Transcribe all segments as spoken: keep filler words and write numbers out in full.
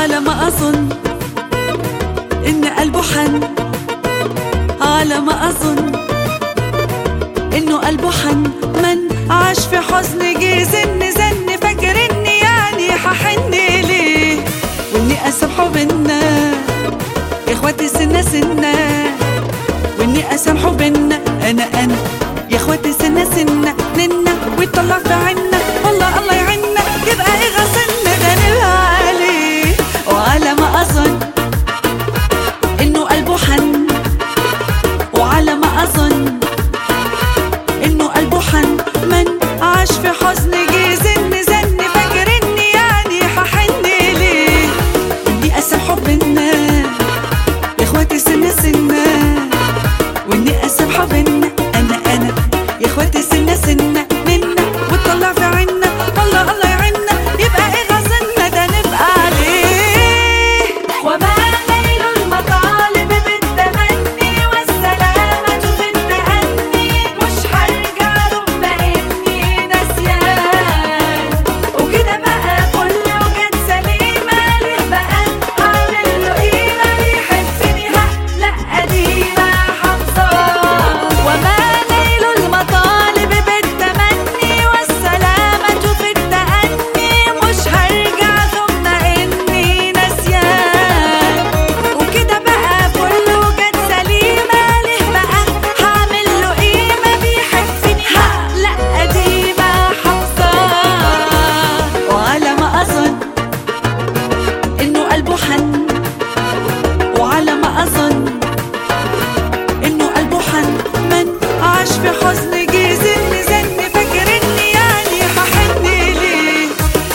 على ما أظن إن قلبه حن، على ما أظن إنه قلبه حن. من عاش في حزن جه زن زن فاكر إني يعني ححن ليه، وإني أسامحه بينا يا إخواتي سنة سنة، وإني أسامحه بينا أنا أنا يا إخواتي سنة سنة ننا، ويطلع في عنا والله الله يعنا، يبقى إيه غسلنا غنبها عليه. وعلى ما أظن إنه قلبه حن، وعلى ما أظن إنه قلبه حن. من عاش في حزن جه زن زن فاكر إني يعني ححن ليه، وإني أسامحه بينا يا إخواتي سنة سنة، وإني أسامحه بينا أنا أنا يا إخواتي سنة سنة ننا، وتطلع في عنا والله الله يعنا، يبقى إيه غسلنا ده نبقى عليه. وما نيل المطالب بالتمني والسلامة في التأني، مش هرجع رغم إني نسيان، وكده بقى كل وجد سليمة، ليه بقى أعمل له قيمة بيحبني ها لأ قديمة حافظاه. وما نيل المطالب بالتمني والسلامة في التأني، مش هرجع ثم إني نسيان، وكده بقى كل وجد سليمة، ليه بقى هعمل له قيمة بيحبني ها لأ قديمة حافظاه. وعلى ما أظن إنه قلبه حن، وعلى ما أظن إنه قلبه حن. من عاش في حزن جه زن زن فاكر إني يعني ححن ليه.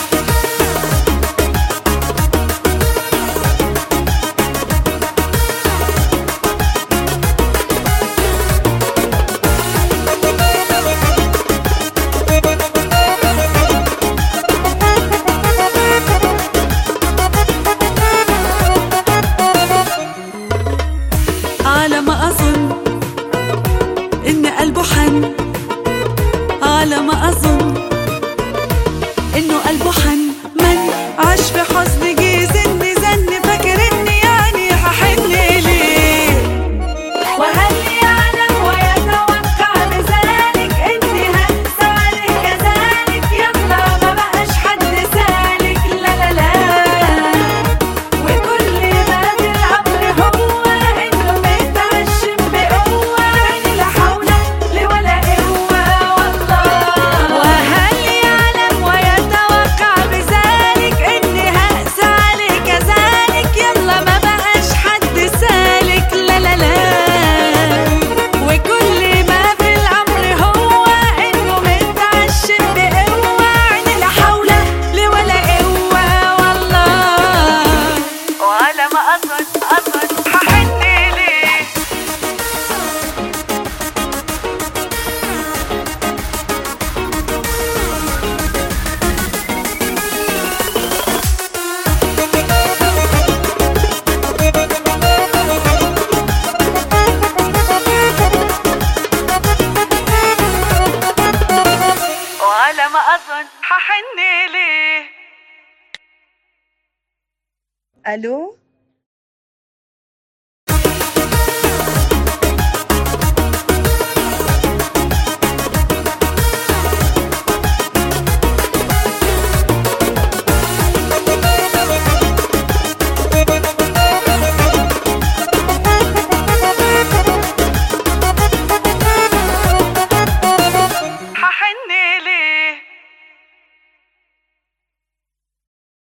على ما أظن إن قلبه حن، على ما أظن إنه قلبه حن. من عاش في حزن جه زن زن فاكر إني يعني ححن ليه، وهل يعلم ويتوقع بذلك إني هنسى عليه كذلك، يلا ما بقاش حد سالك لا لا لا، وكل ما في الأمر هو إنه متعشم بقوة، عيني لا حول لي ولا قوة والله. وهل يعلم ويتوقع بذلك إني هقسى عليه كذلك، يلا ما بقاش حد سالك لا لا لا، وكل ما في الأمر هو إنه متعشم بقوة، عيني لا حول لي ولا قوة والله. وعلى ما أظن أظن ححن ليه. وعلى ما أظن ححن ليه. الو